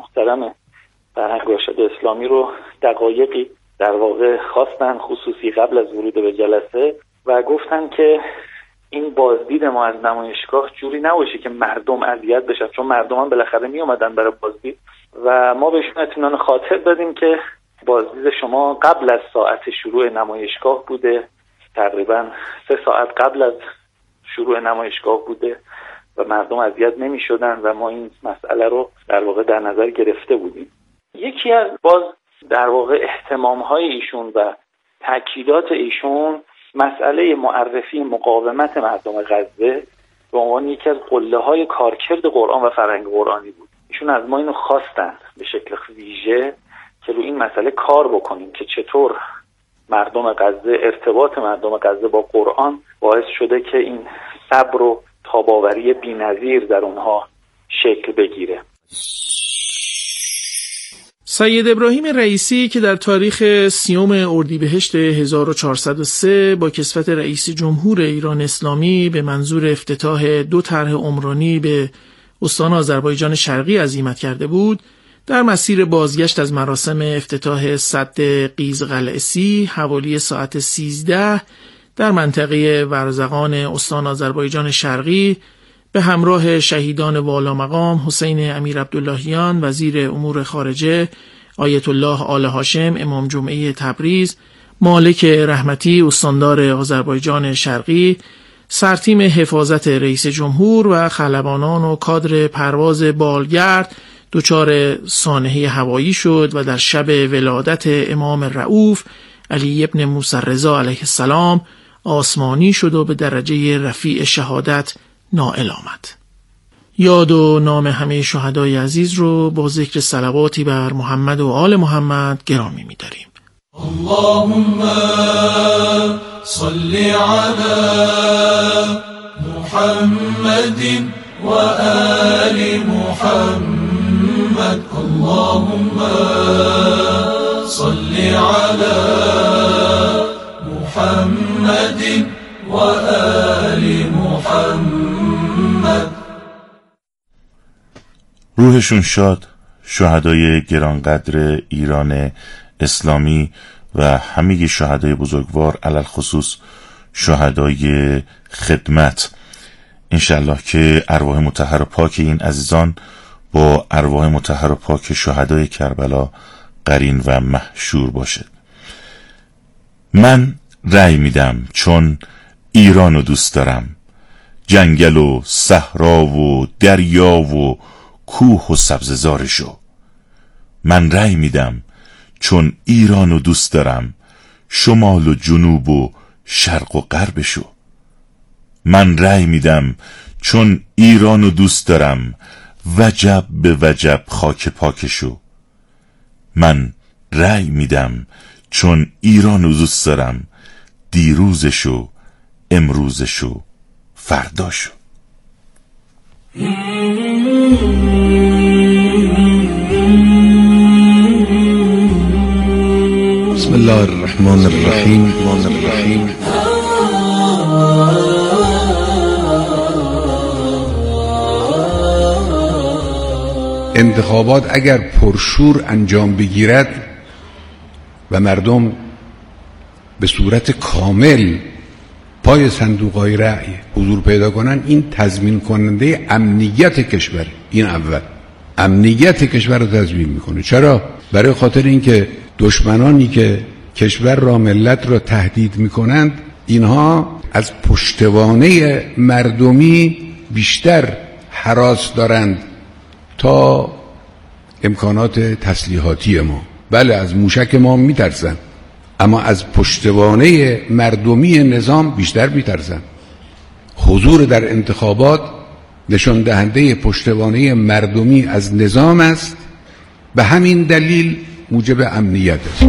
محترم فرهنگ ارشاد اسلامی رو دقایقی در واقع خواستن، خصوصی قبل از ورود به جلسه، و گفتن که این بازدید ما از نمایشگاه جوری نباشه که مردم اذیت بشن، چون مردم هم بالاخره می اومدن برای بازدید و ما بهشون اطمینان خاطر دادیم که بازدید شما قبل از ساعت شروع نمایشگاه بوده، تقریبا 3 ساعت قبل از شروع نمایشگاه بوده و مردم اذیت نمی شدن و ما این مسئله رو در واقع در نظر گرفته بودیم. یکی از باز در واقع اهتمام‌های ایشون و تأکیدات ایشون مسئله معرفی مقاومت مردم غزه به عنوان یکی از قله‌های کارکرد قرآن و فرهنگ قرآنی بود. ایشون از ما اینو خواستن به شکل ویژه که روی این مسئله کار بکنیم که چطور مردم غزه، ارتباط مردم غزه با قرآن باعث شده که این صبر و تاباوری بی‌نظیر در اونها شکل بگیره. سید ابراهیم رئیسی که در تاریخ 30 اردیبهشت 1403 با کسوت رئیس جمهور ایران اسلامی به منظور افتتاح 2 طرح عمرانی به استان آذربایجان شرقی عزیمت کرده بود، در مسیر بازگشت از مراسم افتتاح سد قیزقلعسی حوالی ساعت 13 در منطقه ورزقان استان آذربایجان شرقی به همراه شهیدان والامقام حسین امیر عبداللهیان وزیر امور خارجه، آیت الله آل هاشم امام جمعه تبریز، مالک رحمتی استاندار آذربایجان شرقی، سرتیم حفاظت رئیس جمهور و خلبانان و کادر پرواز بالگرد دچار سانحه هوایی شد و در شب ولادت امام رؤوف علی ابن موسی رضا علیه السلام آسمانی شد و به درجه رفیع شهادت نائل آمد. یاد و نام همه شهدای عزیز رو با ذکر صلواتی بر محمد و آل محمد گرامی می‌داریم. اللهم صل علی محمد و آل محمد. اللهم صل علی محمد و آل محمد. روحشون شاد شهدای گرانقدر ایران اسلامی و همه شهدای بزرگوار، علل خصوص شهدای خدمت. انشالله که ارواح مطهر و پاک این عزیزان با ارواح مطهر و پاک شهدای کربلا قرین و محشور باشد. من رأی میدم چون ایرانو دوست دارم، جنگل و صحرا و دریا و کوه و سبززارشو. من رأی میدم چون ایرانو دوست دارم، شمال و جنوب و شرق و غربشو. من رأی میدم چون ایرانو دوست دارم، وجب به وجب خاک پاکشو. من رأی میدم چون ایرانو دوست دارم، دیروزشو، امروزشو، فرداشو. بسم الله الرحمن الرحیم. انتخابات اگر پرشور انجام بگیرد و مردم به صورت کامل پای صندوق‌های رأی حضور پیدا کنن، این تضمین کننده امنیت کشور. این اول امنیت کشور رو تضمین میکنه. چرا؟ برای خاطر اینکه دشمنانی که کشور را، ملت را تهدید میکنند، اینها از پشتوانه مردمی بیشتر هراس دارند تا امکانات تسلیحاتی ما. بله، از موشک ما میترسن، اما از پشتوانه مردمی نظام بیشتر میترسن. حضور در انتخابات نشان دهنده پشتوانه مردمی از نظام است، به همین دلیل موجب امنیت است.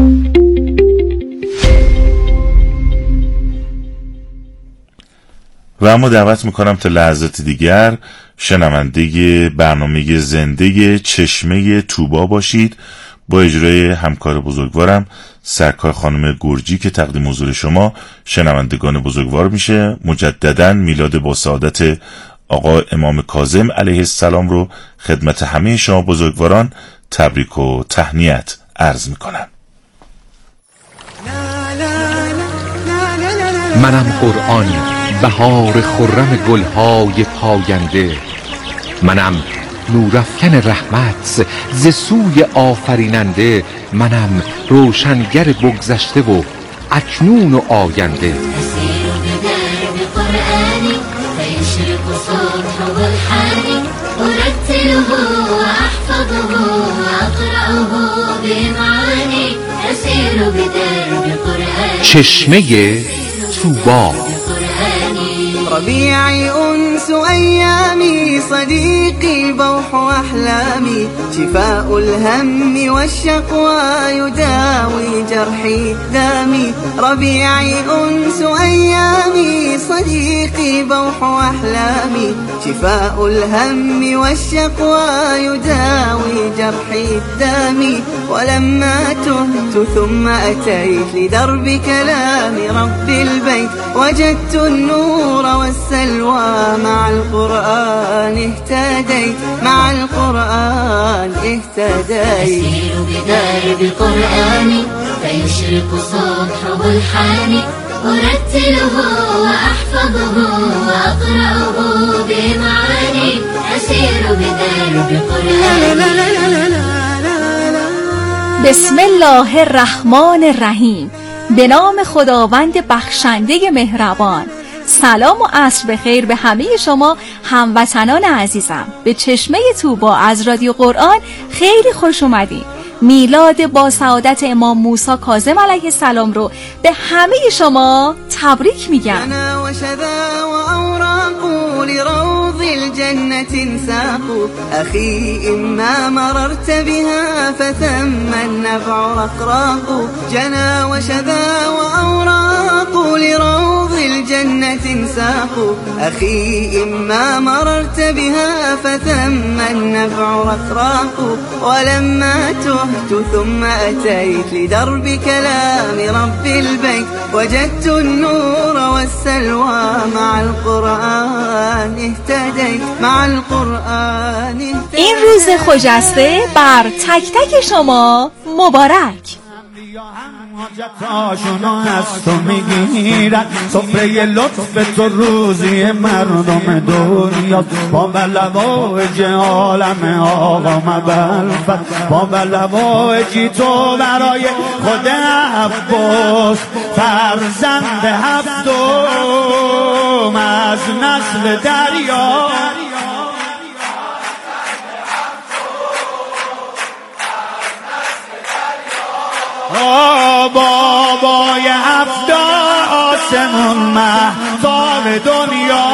و اما دعوت میکنم تا لحظات دیگر شنونده برنامه زنده چشمه توبا باشید با اجرای همکار بزرگوارم سرکار خانم گرجی که تقدیم حضور شما شنوندگان بزرگوار میشه. مجدداً میلاد با سعادت آقا امام کاظم علیه السلام رو خدمت همه شما بزرگواران تبریک و تهنیت عرض میکنم. منم قرآن، بهار خرم گلهای پاینده. منم نورافکن رحمت ز سوی آفریننده. منم روشنگر بگذشته و اکنون و آینده. چشمه طوبی. ربيعي أنس أيامي صديقي بوح أحلامي شفاء الهم والشقوى يداوي جرحي دامي ربيعي أنس أيامي صديقي بوح أحلامي شفاء الهم والشقوى يداوي جرحي دامي ولما تهت ثم أتيت لدرب كلام رب البيت وجدت النور والسلوى مع القرآن اهتديت مع القرآن اهتديت أسير بدرب قرآني فيشرق صبحه الحاني أرتله وأحفظه وأقرأه بمعاني أسير بدرب قرآني. بسم الله الرحمن الرحیم. به نام خداوند بخشنده مهربان. سلام و عصر بخیر به همه شما هموطنان عزیزم. به چشمه طوبی از رادیو قرآن خیلی خوش اومدین. میلاد با سعادت امام موسی کاظم علیه السلام رو به همه شما تبریک میگم. لروض الجنة ساقوا أخي إما مررت بها فثم النفع رقراق جنى وشذا وأوراق لروض الجنة ساقوا أخي إما مررت بها فثم النفع رقراق ولما تهت ثم أتيت لدرب كلام رب البيت وجدت النور والسلوى مع القرآن اهتديت مع القرآن اهتديت. این روز خجسته بر تک تک شما مبارک. حاجتاشونو از تو میگیرن سفره لطف تو روزی مردم دنیا با بلواج عالم آقا مبلفت با بلواجی تو برای خود عباس فرزند هفتم از نسل دریا بابای هفت آسمون مهتاب دنیا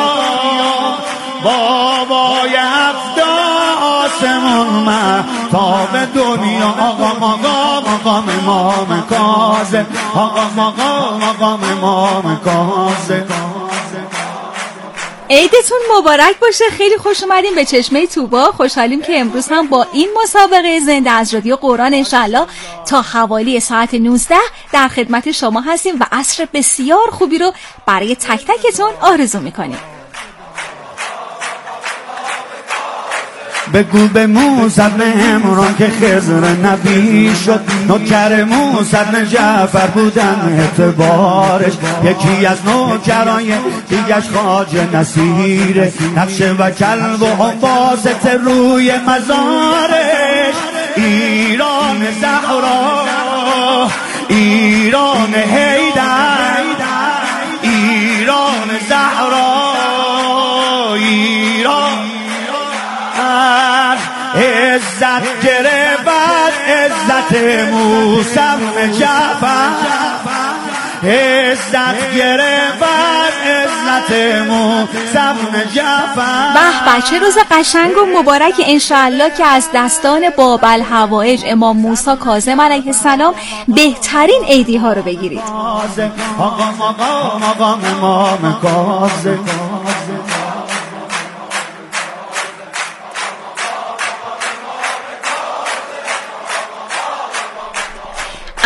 بابای هفت آسمون مهتاب دنیا آقا مقام امام کاظم آقا مقام امام کاظم. عیدتون مبارک باشه. خیلی خوش اومدیم به چشمه طوبی. خوشحالیم که امروز هم با این مسابقه زنده از رادیو قرآن انشالله تا حوالی ساعت 19 در خدمت شما هستیم و عصر بسیار خوبی رو برای تک تکتون آرزو میکنیم. بگو به موسی بن عمران که خضر نبی شد نوکر موسی بن جعفر بودن اعتبارش یکی از نوکرای دیگش خواجه نصیره نقشه و کلب و هم واسطه روی مزارش. ایران زهرا ایران حیدر ایران زهرا ایران عزت گرفت عزت موسی بن جعفر عزت گرفت عزت موسی بن جعفر. به چه روز قشنگ و مبارک انشالله که از دستان باب الحوائج امام موسی کاظم علیه السلام بهترین عیدی ها رو بگیرید. مقام امام کاظم.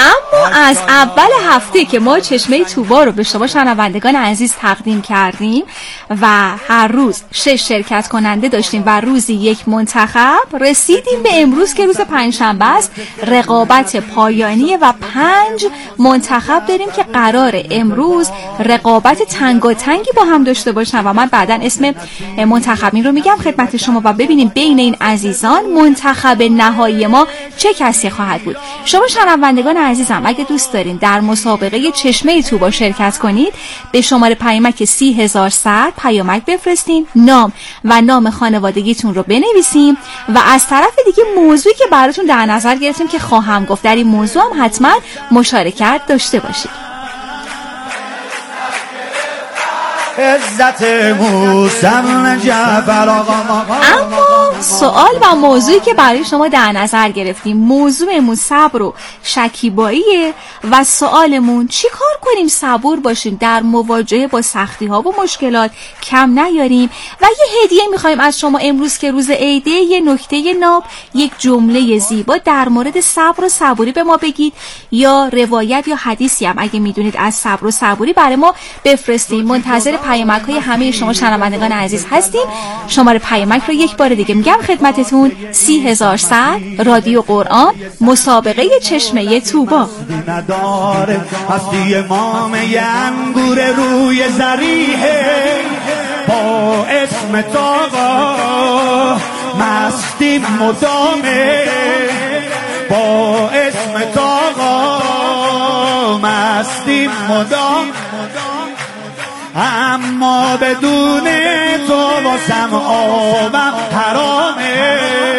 اما از اول هفته که ما چشمه طوبا رو به شما شنوندگان عزیز تقدیم کردیم و هر روز 6 شرکت کننده داشتیم و روزی 1 منتخب، رسیدیم به امروز که روز پنجشنبه است. رقابت پایانی و 5 منتخب داریم که قراره امروز رقابت تنگاتنگی با هم داشته باشن و من بعداً اسم منتخبین رو میگم خدمت شما و ببینیم بین این عزیزان منتخب نهایی ما چه کسی خواهد بود. شما شنوندگان عزیزم اگه دوست دارین در مسابقه چشمه طوبا شرکت کنید، به شماره پیامک 30100 پیامک بفرستین، نام و نام خانوادگیتون رو بنویسیم و از طرف دیگه موضوعی که براتون در نظر گرفتیم که خواهم گفت در این موضوع هم حتما مشارکت داشته باشید. عزت موسم جعفر آقا. اما سوال و موضوعی که برای شما در نظر گرفتیم، موضوعمون صبر و شکیباییه و سوالمون چی کار کنیم صبور باشیم در مواجهه با سختی ها و مشکلات کم نیاریم و یه هدیه میخوایم از شما امروز که روز عیده، یه نکته ناب، یک جمله زیبا در مورد صبر و صبوری به ما بگید یا روایت یا حدیثی هم اگه میدونید از صبر و صبوری برای ما بفرستیم. منتظر پیامک های همه شما شنوندگان عزیز هستیم. شماره پیامک رو یک بار دیگه میگم خدمتتون، 30100 رادیو قرآن مسابقه چشمه طوبا. هستی امام انگور روی زریحه با اسم تاقا مستی مدامه، با اسم تاقا مستی مدام، اما بدون تو واسم آبم حرامه،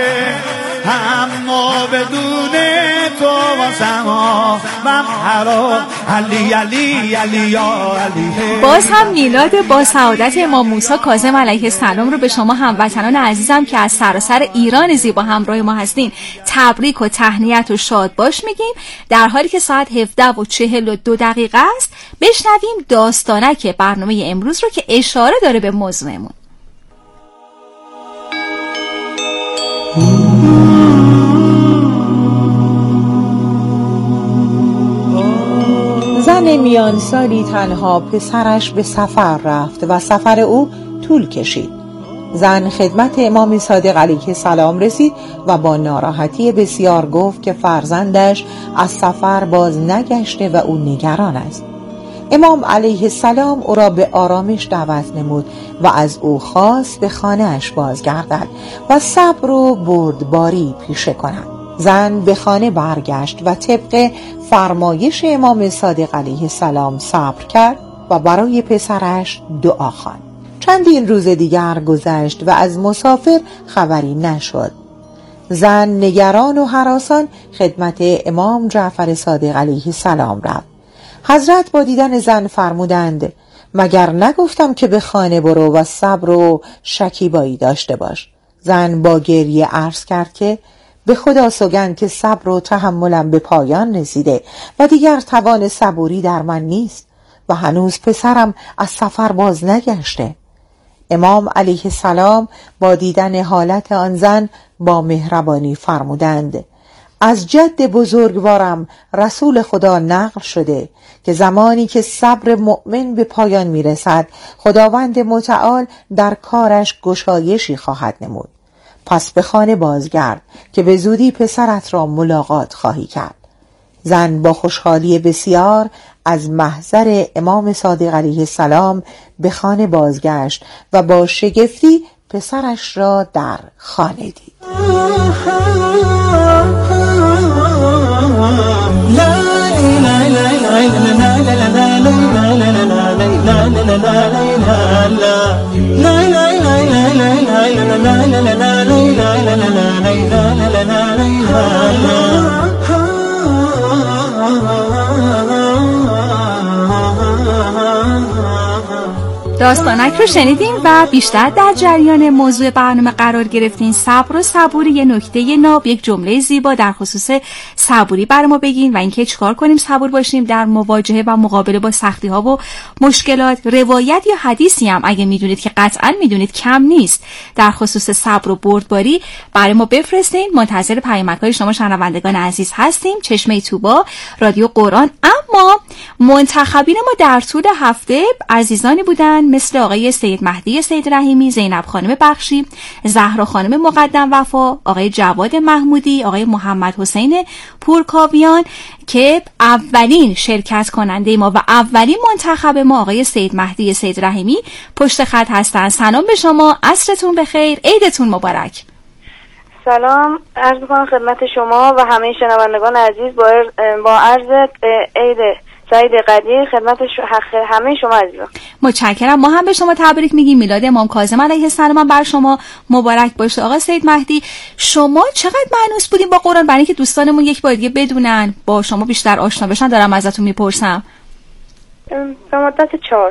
اما بدون تو واسم آبم حرام. علی علی علی یا علی. باز هم میلاد با سعادت امام موسی کاظم علیه السلام رو به شما هموطنان عزیزم که از سراسر ایران زیبا همراه ما هستین تبریک و تهنیت و شاد باش میگیم. در حالی که ساعت 17:42 است بشنویم داستانک برنامه امروز رو که اشاره داره به موضوعمون. زن میان سالی تنها پسرش به سفر رفت و سفر او طول کشید. زن خدمت امام صادق علیه السلام رسید و با ناراحتی بسیار گفت که فرزندش از سفر باز نگشته و او نگران است. امام علیه السلام او را به آرامش دعوت نمود و از او خواست به خانه‌اش بازگردد و صبر و بردباری پیشه کند. زن به خانه برگشت و طبق فرمایش امام صادق علیه السلام صبر کرد و برای پسرش دعا خواند. چندین روز دیگر گذشت و از مسافر خبری نشد. زن نگران و هراسان خدمت امام جعفر صادق علیه السلام رفت. حضرت با دیدن زن فرمودند مگر نگفتم که به خانه برو و صبر و شکیبایی داشته باش؟ زن با گریه عرض کرد که به خدا سوگند که صبر و تحملم به پایان رسیده و دیگر توان صبوری در من نیست و هنوز پسرم از سفر باز نگشته. امام علیه السلام با دیدن حالت آن زن با مهربانی فرمودند از جد بزرگوارم رسول خدا نقل شده که زمانی که صبر مؤمن به پایان میرسد خداوند متعال در کارش گشایشی خواهد نمود. پس به خانه بازگرد که به زودی پسرت را ملاقات خواهی کرد. زن با خوشحالی بسیار از محضر امام صادق علیه السلام به خانه بازگشت و با شگفتی پسرش را در خانه دید. داستانک رو شنیدیم و بیشتر در جریان موضوع برنامه قرار گرفتین. صبر و صبوری، یه نکته ناب، یک جمله زیبا در خصوص صبوری برای ما بگین و اینکه چیکار کنیم صبور باشیم در مواجهه و مقابله با سختی ها و مشکلات. روایت یا حدیثی هم اگه میدونید که قطعا میدونید کم نیست در خصوص صبر و بردباری برای ما بفرستین. منتظر پیامک‌های شما شنوندگان عزیز هستیم. چشمه طوبا، رادیو قرآن. اما منتخبین ما در طول هفته عزیزانی بودن مثل آقای سید مهدی سید رحیمی، زینب خانم بخشی، زهرا خانم مقدم وفا، آقای جواد محمودی، آقای محمد حسین پورکاویان که اولین شرکت کننده ما و اولین منتخب ما آقای سید مهدی سید رحیمی پشت خط هستن. سلام به شما، عصرتون بخیر، عیدتون مبارک. سلام عرض می‌کنم خدمت شما و همه شنوندگان عزیز با عرض عید سعید قدیر خدمت همه شما عزیزان. متشکرم. ما هم به شما تبریک میگیم. میلاد امام کاظم علیه السلام بر شما مبارک باشه. آقا سید مهدی، شما چقدر مانوس بودین با قرآن برای اینکه دوستانمون یک بار دیگه بدونن، با شما بیشتر آشنا بشن؟ دارم ازتون میپرسم. به مدت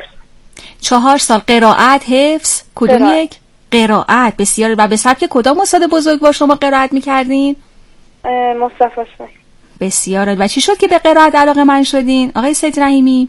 4 سال. قرائت، حفظ، کدوم یک؟ قرائت. بسیار. و به سبک کدام استاد بزرگ با شما قرائت میکردین؟ مصطفی اسماعیل. بسیار. و چی شد که به قرائت علاقه من شدین آقای سید رحیمی؟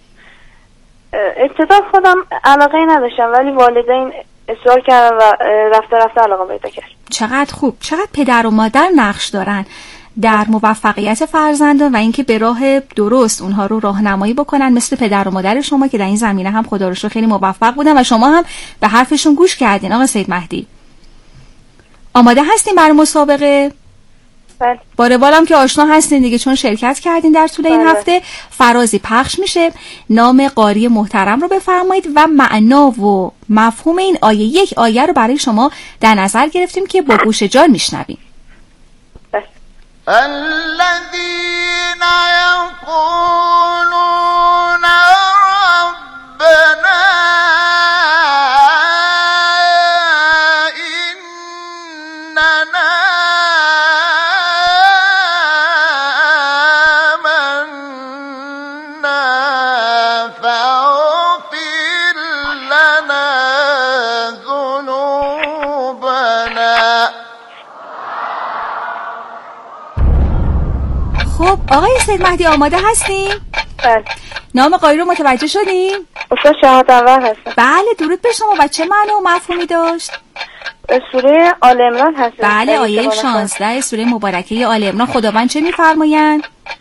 ابتدا خودم علاقه نداشتم ولی والدین اصرار کردن و رفته علاقه پیدا کرد. چقدر خوب. چقدر پدر و مادر نقش دارن در موفقیت فرزندان و اینکه به راه درست اونها رو راهنمایی بکنن، مثل پدر و مادر شما که در این زمینه هم خدا رو شکر خیلی موفق بودن و شما هم به حرفشون گوش کردین. آقا سید مهدی، آماده هستین برای مسابقه؟ بله. با روالم که آشنا هستین دیگه چون شرکت کردین در طول این هفته. فرازی پخش میشه. نام قاری محترم رو بفرمایید و معنا و مفهوم این آیه. یک آیه رو برای شما در نظر گرفتیم که با گوش جان میشنویم. الذين يقولون ربنا إننا آمنا فاغفر لنا ذنوبنا. خب آقای سید مهدی آماده هستین؟ بله. نام قاری رو متوجه شدین؟ استاد شهادت انور هستم. بله، درود به شما. و چه معنی و مفهومی داشت؟ سوره آل عمران هست. بله، آیه 16 سوره مبارکه آل عمران. خداوند چه می‌فرمایند؟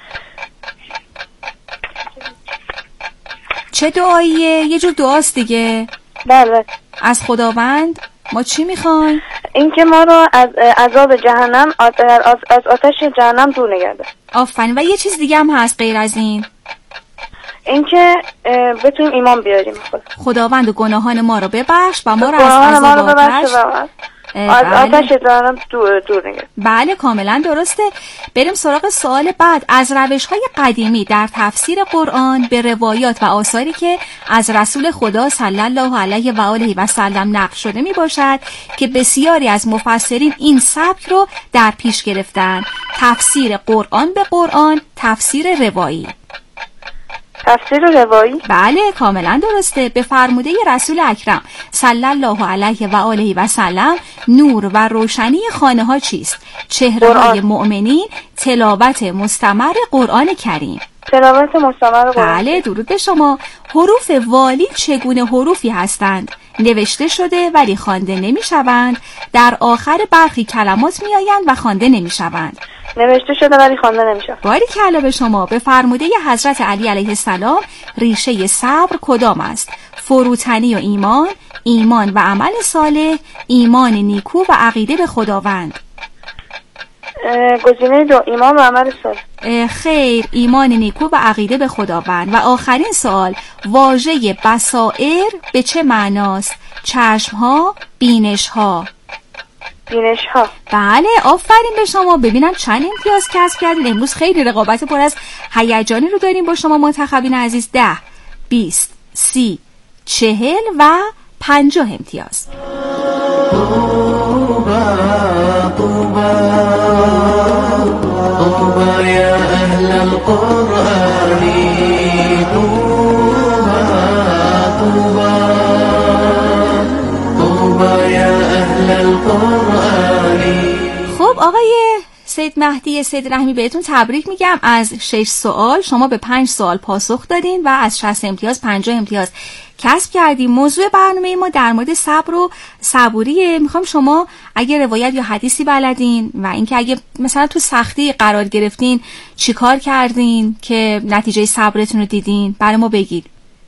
چه دعاییه؟ یه جور دعاست دیگه. بله. از خداوند ما چی میخوایم؟ اینکه ما رو از عذاب جهنم، از آتش جهنم دور نگه داره. آفرین. و یه چیز دیگه هم هست غیر از این؟ اینکه بتونیم ایمان بیاریم. خداوند گناهان ما رو ببخش و ما رو از عذاب آتش آتش جهنم دور نگه. بله، کاملا درسته. بریم سراغ سوال بعد. از روش‌های قدیمی در تفسیر قرآن به روایات و آثاری که از رسول خدا صلی الله علیه و آله و سلم نقل شده می باشد که بسیاری از مفسرین این سبک رو در پیش گرفتن. تفسیر قرآن به قرآن، تفسیر روایی. تفسیر روایی؟ بله، کاملا درسته. به فرموده رسول اکرم صلی الله علیه و آله و سلم، نور و روشنی خانه ها چیست؟ چهره‌های مؤمنین، تلاوت مستمر قرآن کریم. تلاوت مستمر قرآن. بله، درود به شما. حروف والی چگونه حروفی هستند؟ نوشته شده ولی خوانده نمی‌شوند. در آخر برخی کلمات میآیند و خوانده نمی‌شوند. نوشته شده ولی خوانده نمی‌شوند. باریکلا به شما. به فرموده حضرت علی علیه السلام ریشه صبر کدام است؟ فروتنی و ایمان، ایمان و عمل صالح، ایمان نیکو و عقیده به خداوند. گزینه دو، ایمان و عمل صالح. خیر، ایمان نیکو و عقیده به خداوند. و آخرین سوال، واژه بصائر به چه معناست؟ چشم‌ها، بینش‌ها. بینش‌ها. بله، آفرین به شما. ببینم چند امتیاز کسب کردین. امروز خیلی رقابت پر از هیجانی رو داریم با شما منتخبین عزیز. 10 20 30 40 و 50 امتیاز. طوبى يا أهل القرآن طوبى طوبى طوبى يا أهل القرآن. خب آقای سید مهدی سید رحیمی بهتون تبریک میگم. از 6 سوال شما به 5 سوال پاسخ دادین و از 60 امتیاز 50 امتیاز کسب کردیم. موضوع برنامه ما در مورد صبر و صبوریه. میخوام شما اگه روایت یا حدیثی بلدین و اینکه اگه مثلا تو سختی قرار گرفتین چیکار کردین که نتیجه صبرتون رو دیدین برای ما بگید.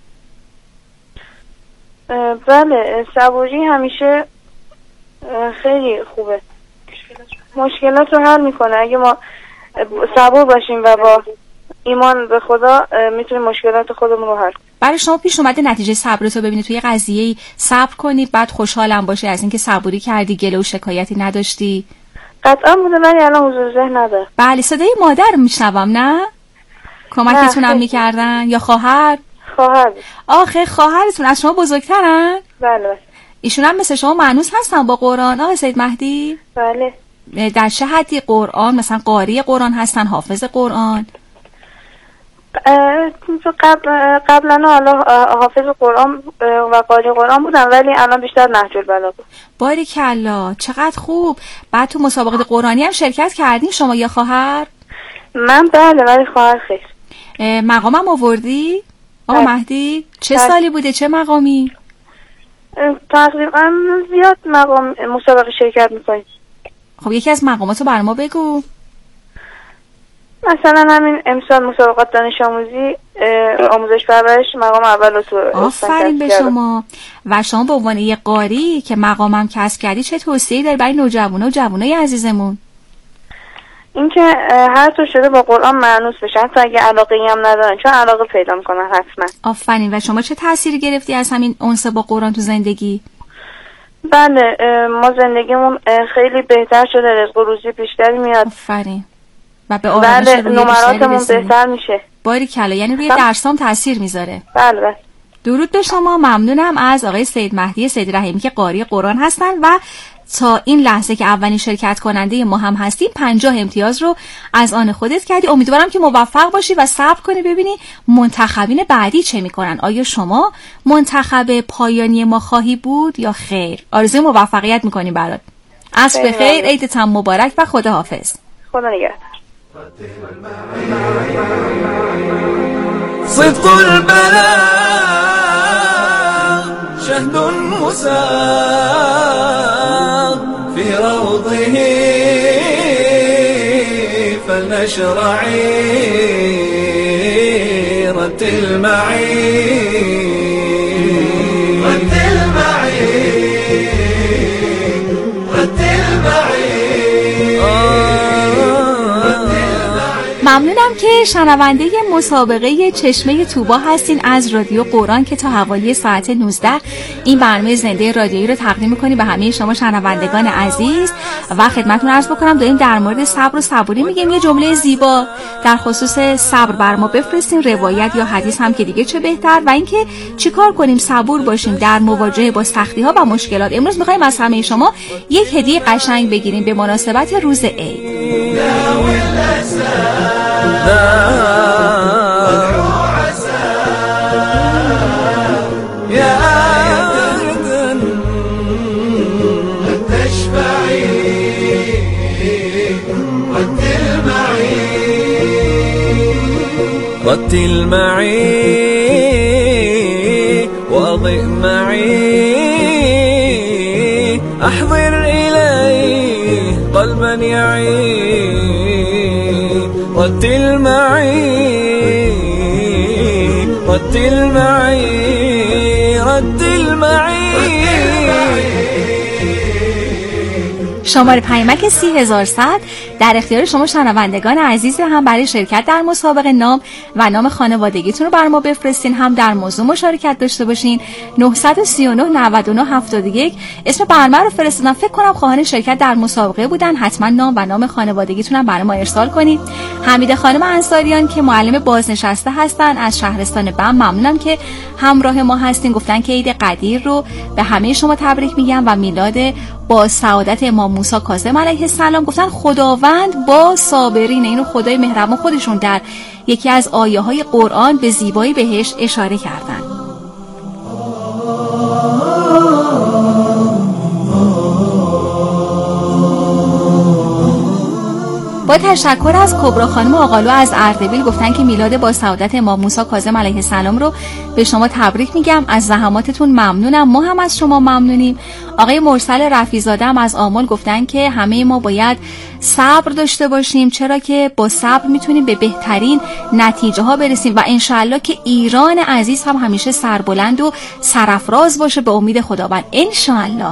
بله، صبوری همیشه خیلی خوبه، مشکلات رو حل میکنه. اگه ما صبور باشیم و با ایمان به خدا میتونیم مشکلات خودمون رو حل کنیم. برای شما پیش اومده نتیجه صبرتو ببینید توی قضیه‌ای صبر کنی بعد خوشحالم باشی از اینکه صبوری کردی، گله و شکایتی نداشتی؟ قطعا بوده، ولی الان حضور ذهن نداره. بله، صدای مادر میشنوم. نه کمکتونم میکردن یا خواهر؟ خواهر. آخه خواهرتون از شما بزرگترن؟ بله. ایشون هم مثل شما مانوس هستن با قرآن آقای سید مهدی؟ بله. در چه حدی قرآن، مثلا قاری قرآن هستن، حافظ قرآن؟ قبلا حالا حافظ قرآن و قاری قرآن بودن، ولی الان بیشتر نهج البلاغه. باریکلا، چقدر خوب. بعد تو مسابقه قرآنی هم شرکت کردین شما یا خواهر؟ من بله، ولی خواهر خیر. مقامم آوردی آقا مهدی؟ چه سالی بوده، چه مقامی؟ تقریبا زیاد مقام مسابقه شرکت میکنیم. خب یکی از مقاماتو بر ما بگو. مثلا همین امسال مسابقات دانش آموزی آموزش پرورش مقام اول تو. آفرین به شما. و شما به عنوان یه قاری که مقامم کسب کردی چه توصیه‌ای داری برای نوجوانا و جوانای عزیزمون؟ اینکه هر طور شده با قرآن مانوس بشن، حتی اگه علاقه‌ای هم ندارن، چون علاقه پیدا میکنن حتما. آفرین. و شما چه تأثیری گرفتی از همین انس با قرآن تو زندگی؟ بله، ما زندگیمون خیلی بهتر شده، رزق و روزی بیشتری میاد. آفرین. و به آرامش روحی نمراتمون بهتر میشه. باریکلا، یعنی روی درسام تأثیر میذاره. بله بله. درود به شما. ممنونم از آقای سید مهدی سید رحیمی که قاری قرآن هستن و تا این لحظه که اولین شرکت کننده ما هم هستی 50 امتیاز رو از آن خودت کردی. امیدوارم که موفق باشی و صبر کنی ببینی منتخبین بعدی چه میکنن. آیا شما منتخب پایانی ما خواهی بود یا خیر؟ آرزوی موفقیت میکنیم برات. عصر بخیر، عیدتان مبارک و خدا حافظ. خدا نگهدار. صدق البلاء شهد مساق في روضه فلنشرعي رتل معي رتل معي رتل معي. ممنونم که شنونده مسابقه چشمه طوبی هستین از رادیو قرآن که تا حوالی ساعت 19 این برنامه زنده رادیویی رو تقدیم می‌کنی به همه شما شنوندگان عزیز. و خدمتتون عرض بکنم داریم در مورد صبر و صبوری میگیم. یه جمله زیبا در خصوص صبر بر ما بفرستین، روایت یا حدیث هم که دیگه چه بهتر. و اینکه چیکار کنیم صبور باشیم در مواجهه با سختی‌ها و مشکلات. امروز می‌خوایم از همه شما یک هدیه قشنگ بگیریم به مناسبت روز عید. يا عدن تشفعي رتل معي رتل معي واضئ معي احضر إليه قلبا يعي رتل معي رتل معي رتل معي. شماره پیامک 30100 در اختیار شما شنوندگان عزیز. هم برای شرکت در مسابقه نام و نام خانوادگیتون رو بر ما بفرستین، هم در موضوع مشارکت داشته باشین. 939 99 71 اسم برنامه رو فرستادم. فکر کنم خواهان شرکت در مسابقه بودن. حتما نام و نام خانوادگیتون هم برای ما ارسال کنید. حمیده خانم انصاریان که معلم بازنشسته هستن از شهرستان بم، ممنونم که همراه ما هستین. گفتن که عید قدیر رو به همه شما تبریک میگم و میلاد با سعادت امام موسی کاظم علیه السلام. گفتن خداوند با صابرین، اینو خدای مهربان خودشون در یکی از آیه های قرآن به زیبایی بهش اشاره کردن. با تشکر از کبرا خانم آقالو از اردبیل، گفتن که میلاد با سعادت امام موسی کاظم علیه السلام رو به شما تبریک میگم، از زحماتتون ممنونم، ما هم از شما ممنونیم. آقای مرسل رفیزاده هم از آمل گفتن که همه ما باید صبر داشته باشیم، چرا که با صبر میتونیم به بهترین نتیجه ها برسیم و انشالله که ایران عزیز هم همیشه سربلند و سرافراز باشه به امید خداوند انشالله.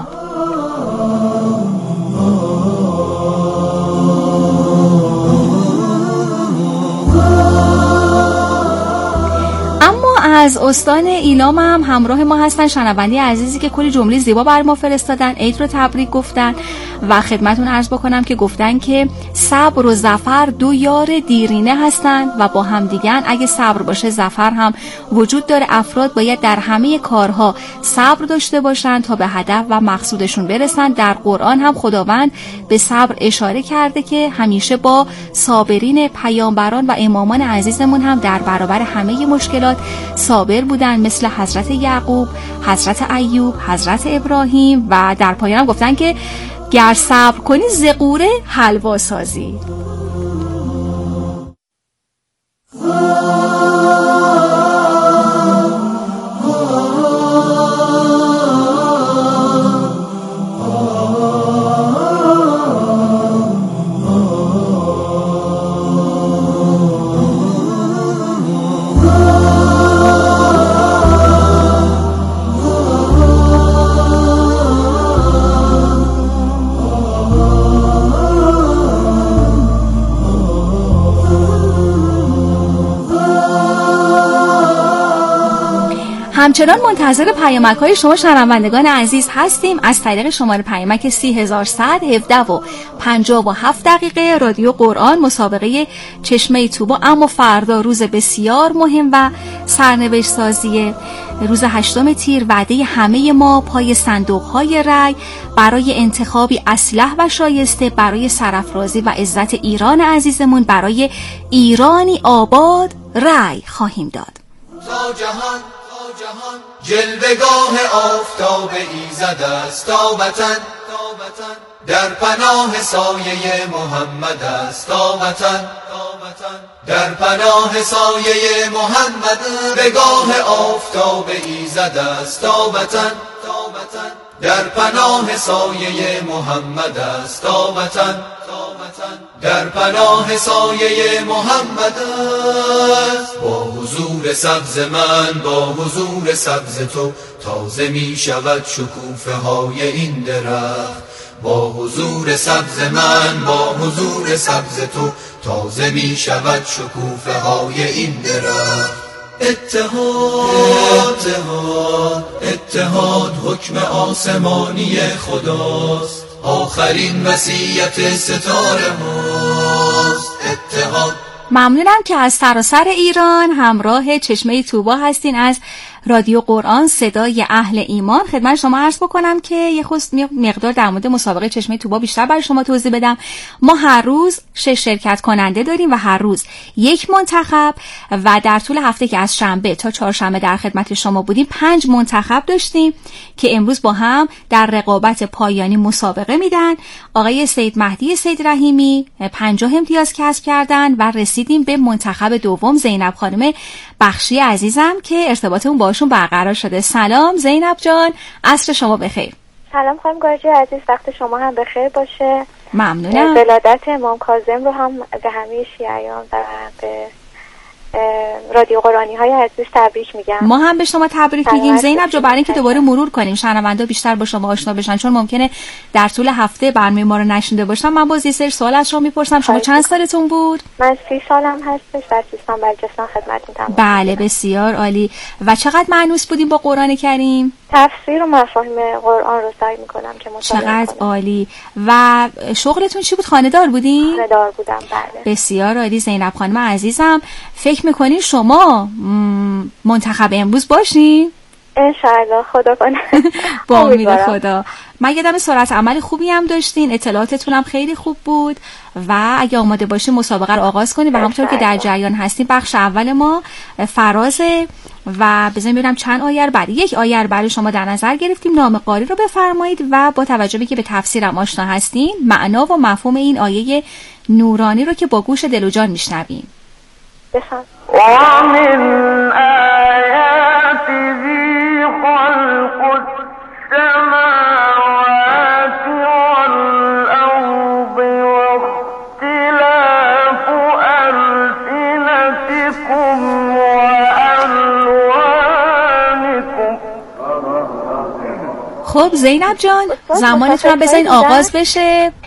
از استان ایلام هم همراه ما هستن شنونده عزیزی که کلی جمله زیبا بر ما فرستادن، عید رو تبریک گفتن و خدمتون عرض بکنم که گفتن که صبر و ظفر دو یار دیرینه هستند و با هم دیگن، اگه صبر باشه ظفر هم وجود داره. افراد باید در همه کارها صبر داشته باشن تا به هدف و مقصودشون برسن. در قرآن هم خداوند به صبر اشاره کرده که همیشه با صابرین پیامبران و امامان عزیزمون هم در برابر همه مشکلات صابر بودن، مثل حضرت یعقوب، حضرت ایوب، حضرت ابراهیم و در پایان هم گفتن که گر صبر کنی ز غوره حلوا سازی. همچنان منتظر پیامک‌های شما شنوندگان عزیز هستیم از طریق شماره پیامک 3117 و 57 دقیقه. رادیو قرآن مسابقه چشمه طوبا اما فردا روز بسیار مهم و سرنوشت سازی روز 8 تیر، وعده همه ما پای صندوق‌های رای برای انتخابی اصلح و شایسته برای سرافرازی و عزت ایران عزیزمون، برای ایرانی آباد رای خواهیم داد. تا جهان جلوگاه آفتاب ایزد است، تا وطن در پناه سایه محمد است، تا وطن در پناه سایه محمد بگاه آفتاب ایزد است، تا وطن در پناه سایه محمد است، تا وطن در پناه سایه محمد است. با حضور سبز من، با حضور سبز تو تازه می شود شکوفه های این درخت. با حضور سبز من، با حضور سبز تو تازه می شود شکوفه های این درخت. اتحاد اتحاد حکم آسمانی خداست، آخرین وصیت ستاره هاست. اتحاد. ممنونم که از سراسر ایران همراه چشمه طوبا هستین از رادیو قرآن صدای اهل ایمان. خدمت شما عرض بکنم که یه مقدار در مورد مسابقه چشمه طوبا بیشتر برای شما توضیح بدم. ما هر روز 6 شرکت کننده داریم و هر روز یک منتخب و در طول هفته که از شنبه تا چهارشنبه در خدمت شما بودیم 5 منتخب داشتیم که امروز با هم در رقابت پایانی مسابقه میدن. آقای سید مهدی سید رحیمی 50 امتیاز کسب کردن و رسیدیم به منتخب دوم زینب خانم بخشی عزیزم که ارتباطمون باشون برقرار شده. سلام زینب جان، عصر شما بخیر. سلام خانم گارجی عزیز، وقت شما هم بخیر باشه. ممنونم. ولادت امام کاظم رو هم به همه شیعیان و به رادیو قرآنی های عزیز تبریک میگم. ما هم به شما تبریک میگیم زینب جو، برای اینکه دوباره مرور کنیم شنوندا بیشتر با شما آشنا بشن، چون ممکنه در طول هفته برنامه ما رو نشنیده باشن. من باز یه سری سوال از شما میپرسم. شما چند سالتون بود؟ من 30 سالم هستش، در سیستان بلوچستان خدمت میدم. بله بسیار عالی. و چقدر مانوس بودیم با قرآن کریم؟ تفسیر و مفاهیم قرآن رو سعی میکنم که مطالعه کنم. چقدر عالی. و شغلتون چی بود؟ خانه‌دار بودین؟ خانه‌دار بودم بله. بسیار عالی زینب خانم عزیزم. فکر میکنین شما منتخب امروز باشین؟ انشاءالله خدا کنه. با امید خدا. من یادم سرعت عمل خوبی هم داشتین، اطلاعاتتون هم خیلی خوب بود و اگه آماده باشین مسابقه رو آغاز کنیم و همونطور که در جریان هستیم بخش اول ما فرازه و بذاریم ببینم چند آیه بعد. یک آیه برای شما در نظر گرفتیم، نام قاری رو بفرمایید و با توجه به که به تفسیرم آشنا هستین معنا و مفهوم این آیه نورانی رو که با گوش دل و جان میشنویم. ومن آیاته خلق السماوات والأرض واختلاف ألسنتكم وألوانكم. خب زینب جان زمانتون هم بذارین آغاز بشه.